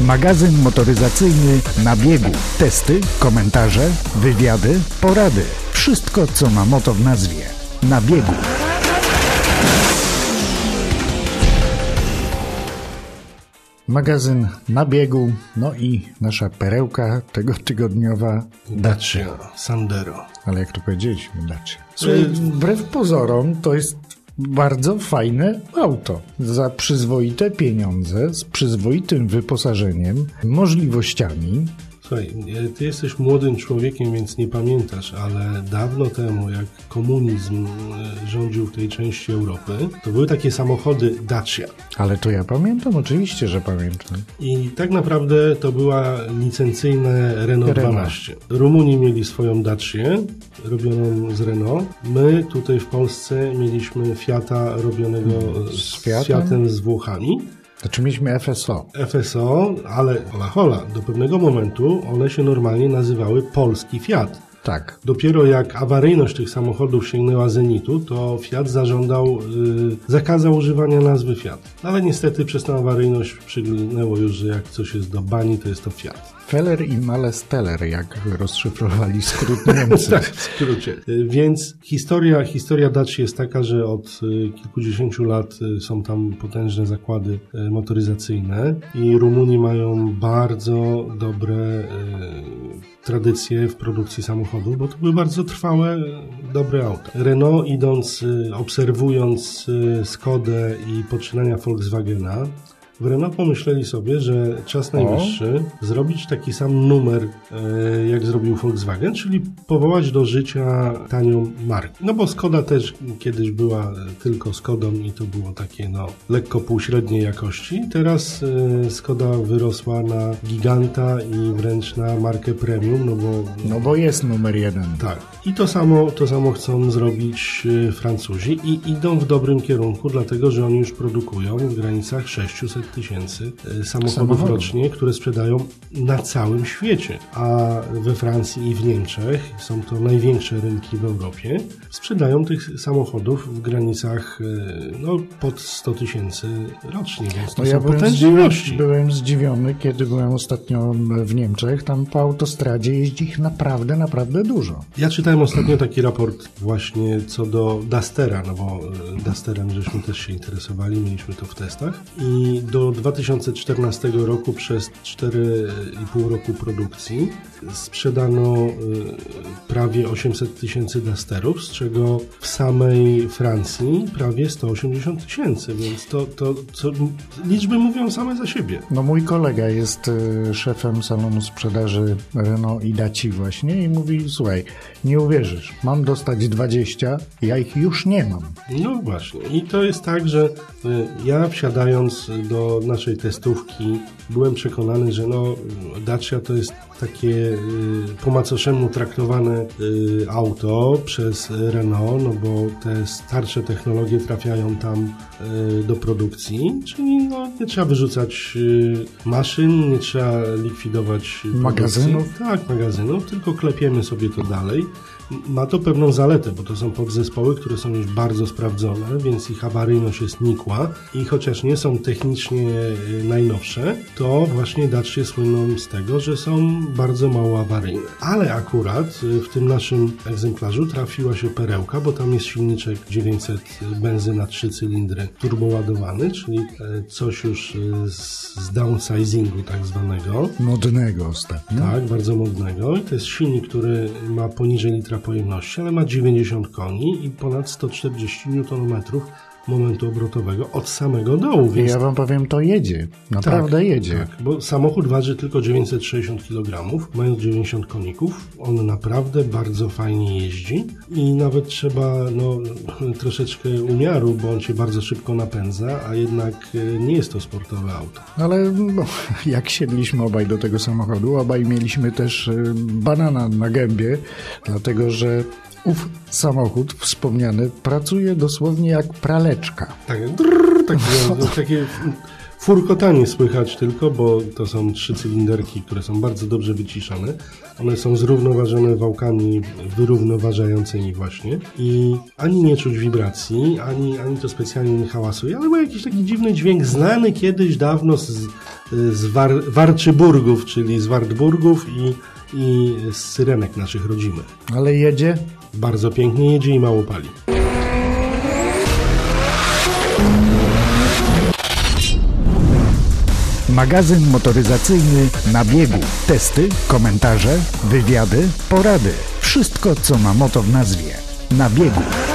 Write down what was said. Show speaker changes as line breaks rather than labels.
Magazyn motoryzacyjny Na biegu. Testy, komentarze, wywiady, porady. Wszystko, co ma moto w nazwie. Na biegu. Magazyn Na biegu, no i nasza perełka tego tygodniowa
Dacia Sandero.
Ale jak to powiedzieliśmy, Dacia. Słuchaj, wbrew pozorom to jest bardzo fajne auto. Za przyzwoite pieniądze, z przyzwoitym wyposażeniem, możliwościami.
Słuchaj, ty jesteś młodym człowiekiem, więc nie pamiętasz, ale dawno temu, jak komunizm rządził w tej części Europy, to były takie samochody Dacia.
Ale to ja pamiętam, oczywiście, że pamiętam.
I tak naprawdę to była licencyjne Renault 12. Rumuni mieli swoją Dacię, robioną z Renault. My tutaj w Polsce mieliśmy Fiata robionego z Fiatem z Włochami.
Znaczy mieliśmy FSO,
ale hola, do pewnego momentu one się normalnie nazywały polski Fiat.
Tak.
Dopiero jak awaryjność tych samochodów sięgnęła zenitu, to Fiat zakazał używania nazwy Fiat. Ale niestety przez tę awaryjność przygnęło już, że jak coś jest do bani, to jest to Fiat.
Feller i Malesteller, jak rozszyfrowali skrót Niemcy.
Tak, w skrócie. Więc historia Dacia jest taka, że od kilkudziesięciu lat są tam potężne zakłady motoryzacyjne i Rumuni mają bardzo dobre tradycje w produkcji samochodów, bo to były bardzo trwałe, dobre auta. Renault obserwując Skodę i poczynania Volkswagena, w Renault pomyśleli sobie, że czas najwyższy zrobić taki sam numer, jak zrobił Volkswagen, czyli powołać do życia tanią markę. No bo Skoda też kiedyś była tylko Skodą i to było takie lekko półśredniej jakości. Teraz Skoda wyrosła na giganta i wręcz na markę premium,
bo jest numer 1.
Tak. I to samo chcą zrobić Francuzi i idą w dobrym kierunku, dlatego że oni już produkują w granicach 600 tysięcy samochodów rocznie, które sprzedają na całym świecie. A we Francji i w Niemczech, są to największe rynki w Europie, sprzedają tych samochodów w granicach pod 100 tysięcy rocznie, więc to są potężne ilości.
Byłem zdziwiony, kiedy byłem ostatnio w Niemczech. Tam po autostradzie jeździ ich naprawdę, naprawdę dużo.
Ja czytałem ostatnio taki raport właśnie co do Dustera, bo Dusterem żeśmy też się interesowali, mieliśmy to w testach i do 2014 roku przez 4,5 roku produkcji sprzedano prawie 800 tysięcy Dusterów, z czego w samej Francji prawie 180 tysięcy, więc to liczby mówią same za siebie.
Mój kolega jest szefem salonu sprzedaży Renault i Daci właśnie i mówi, słuchaj, nie uwierzysz, mam dostać 20, ja ich już nie mam.
No właśnie i to jest tak, że ja wsiadając do naszej testówki byłem przekonany, że Dacia to jest takie po macoszemu traktowane auto przez Renault, bo te starsze technologie trafiają tam do produkcji, czyli nie trzeba wyrzucać maszyn, nie trzeba likwidować
magazynów.
Tak, magazynów, tylko klepiemy sobie to dalej. Ma to pewną zaletę, bo to są podzespoły, które są już bardzo sprawdzone, więc ich awaryjność jest nikła i chociaż nie są technicznie najnowsze, to właśnie Dacia słyną z tego, że są bardzo mało awaryjne. Ale akurat w tym naszym egzemplarzu trafiła się perełka, bo tam jest silniczek 900 benzyna 3 cylindry turboładowany, czyli coś już z downsizingu tak zwanego.
Modnego ostatnio.
Tak, bardzo modnego. I to jest silnik, który ma poniżej litra pojemności, ale ma 90 koni i ponad 140 Nm momentu obrotowego od samego dołu. Więc...
Ja wam powiem, to jedzie. Naprawdę jedzie.
Tak, bo samochód waży tylko 960 kg, mając 90 koników. On naprawdę bardzo fajnie jeździ i nawet trzeba troszeczkę umiaru, bo on się bardzo szybko napędza, a jednak nie jest to sportowe auto.
Ale jak siedliśmy obaj do tego samochodu, obaj mieliśmy też banana na gębie, dlatego że ów samochód wspomniany pracuje dosłownie jak praleczka.
Tak, takie Furkotanie słychać tylko, bo to są 3 cylinderki, które są bardzo dobrze wyciszone. One są zrównoważone wałkami wyrównoważającymi właśnie i ani nie czuć wibracji, ani to specjalnie nie hałasuje, ale ma jakiś taki dziwny dźwięk znany kiedyś dawno z Warczyburgów, czyli z Wartburgów i z syrenek naszych rodzimych.
Ale jedzie?
Bardzo pięknie jedzie i mało pali.
Magazyn motoryzacyjny Na biegu. Testy, komentarze, wywiady, porady. Wszystko, co ma moto w nazwie. Na biegu.